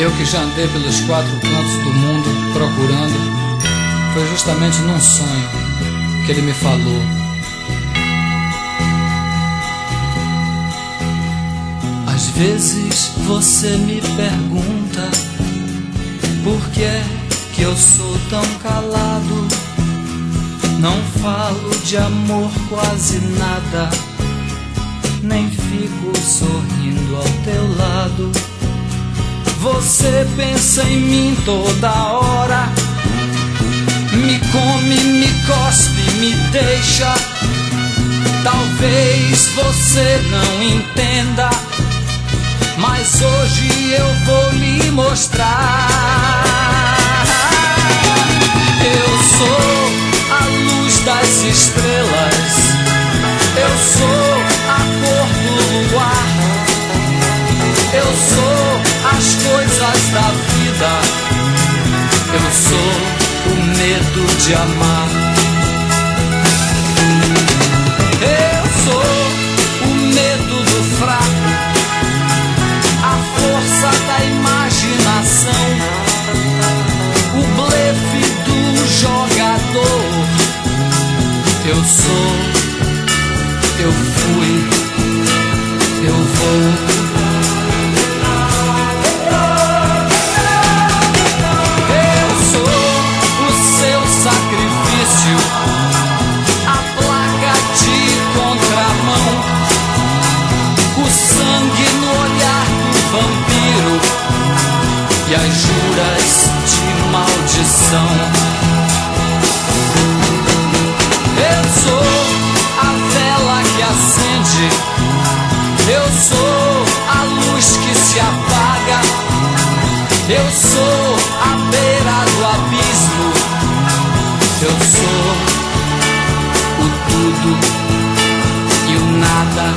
Eu que já andei pelos quatro cantos do mundo procurando, foi justamente num sonho que ele me falou. Às vezes você me pergunta por que é que eu sou tão calado. Não falo de amor quase nada, nem fico sorrindo ao teu lado. Você pensa em mim toda hora, me come, me cospe, me deixa. Talvez você não entenda, mas hoje eu vou lhe mostrar. Eu sou a luz das estrelas, eu sou a cor do luar, eu sou as coisas da vida, eu sou o medo de amar. Eu sou o medo do fraco, a força da imaginação, o blefe do jogador. Eu sou, eu fui, eu vou. A placa de contramão, o sangue no olhar do vampiro e as juras de maldição. Eu sou a vela que acende, eu sou a luz que se apaga, eu sou a beira do abismo. Eu sou o tudo e o nada.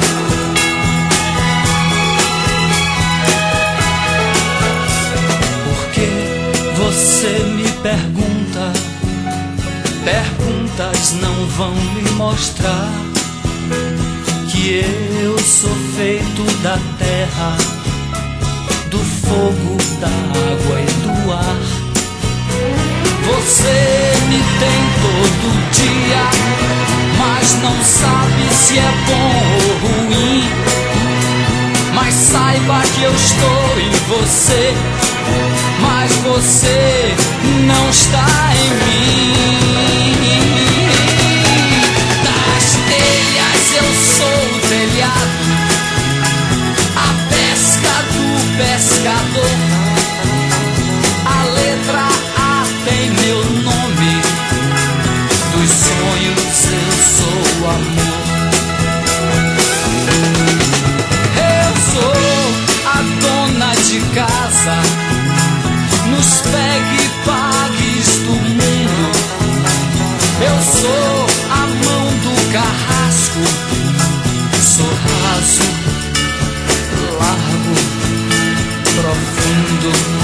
Por que você me pergunta? Perguntas não vão me mostrar que eu sou feito da terra, do fogo, da água e do ar. Você me tem todo dia, mas não sabe se é bom ou ruim. Mas saiba que eu estou em você, mas você não está em mim. Das telhas eu sou o telhado, a pesca do pescador, a letra tem meu nome, dos sonhos eu sou o amor. Eu sou a dona de casa, nos pegue e pagues do mundo. Eu sou a mão do carrasco, sou raso, largo, profundo.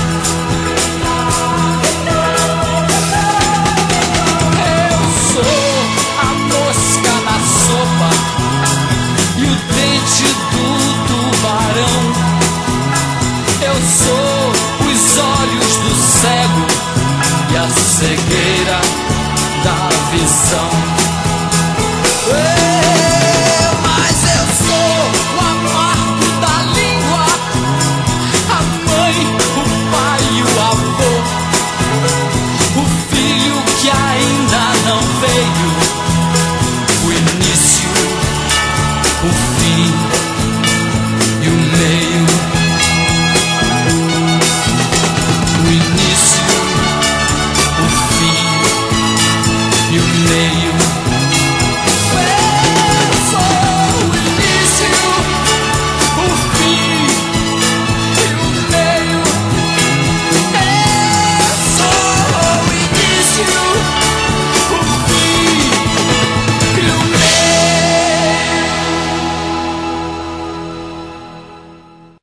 Eu sou os olhos do cego e a cegueira da visão. Mas eu sou o amargo da língua, a mãe, o pai e o avô, o filho que ainda não veio, o início, o fim e o meio. O início, o fim e o meio.